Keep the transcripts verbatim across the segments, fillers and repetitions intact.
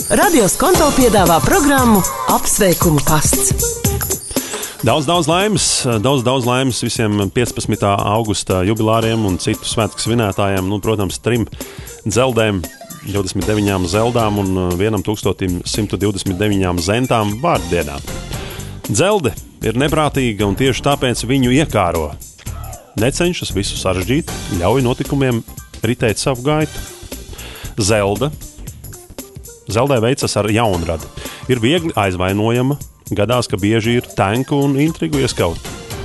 Radio Skonto piedāvā programmu Apsveikumu pasts. Daudz, daudz laimes, daudz, daudz laimes visiem piecpadsmitā augusta jubilāriem un citu svētku svinētājiem. Nu, protams, trim dzeldēm, divdesmit deviņām zeldām un vienam tūkstotim simtu divdesmit deviņām zentām vārdienā. Dzelde ir neprātīga un tieši tāpēc viņu iekāro. Necenšas visu sarežģīt, ļauj notikumiem ritēt savu gaitu. Zelda. Zeldē veicas ar jaunradi. Ir viegli aizvainojama, gadās, ka bieži ir tenku un intrigu ieskaut.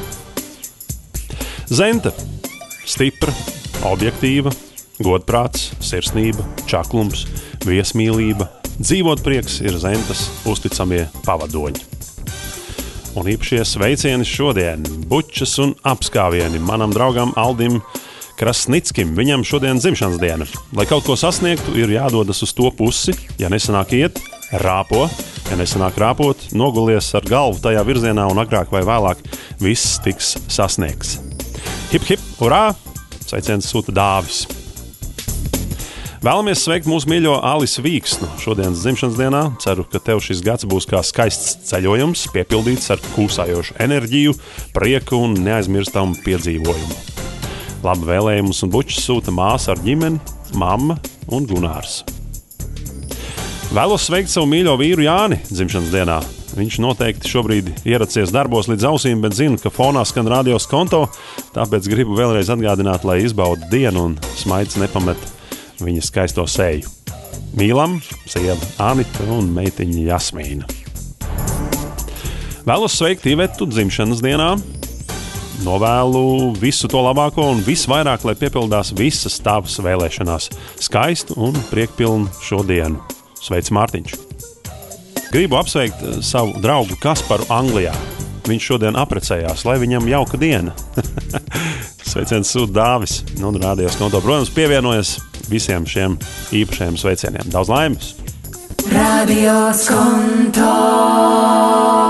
Zente. Stipra, objektīva, godprāts, sirsnība, čaklums, viesmīlība, dzīvotprieks ir zentes uzticamie pavadoņi. Un īpašie sveicieni šodien, bučas un apskāvieni manam draugam Aldim Krasnickim. Viņam šodien dzimšanas diena. Lai kaut ko sasniegtu, ir jādodas uz to pusi. Ja nesanāk iet, rāpo. Ja nesanāk rāpot, nogulies ar galvu tajā virzienā un agrāk vai vēlāk viss tiks sasniegts. Hip, hip, urā! Sveiciens sūta Dāvis. Vēlamies sveikt mūsu mīļo Alisu Vīksnu šodienas dzimšanas dienā. Ceru, ka tev šis gads būs kā skaists ceļojums, piepildīts ar kūsājošu enerģiju, prieku un neaizmirstamu piedzīvojumu. Labu vēlējumus un bučus sūta māsa ar ģimeni, mamma un Gunārs. Vēlos sveikt savu mīļo vīru Jāni dzimšanas dienā. Viņš noteikti šobrīd ieracies darbos līdz ausīm, bet zinu, ka fonā skan Radio Skonto, tāpēc gribu vēlreiz atgādināt, lai izbauda dienu un smaids nepamet viņa skaisto seju. Mīlam, sieva Anita un meitiņa Jasmīna. Vēlos sveikt Ivetu dzimšanas dienā. Novēlu visu to labāko un visvairāk, lai piepildās visas tavas vēlēšanās. Skaistu un priekpilnu šodienu. Sveic Mārtiņš. Gribu apsveikt savu draugu Kasparu Anglijā. Viņš šodien aprecējās, lai viņam jauka diena. Sveiciens sūta Dāvis. Nu, Radio Skonto, protams, pievienojas visiem šiem īpašajiem sveicieniem. Daudz laimes! Radio Skonto!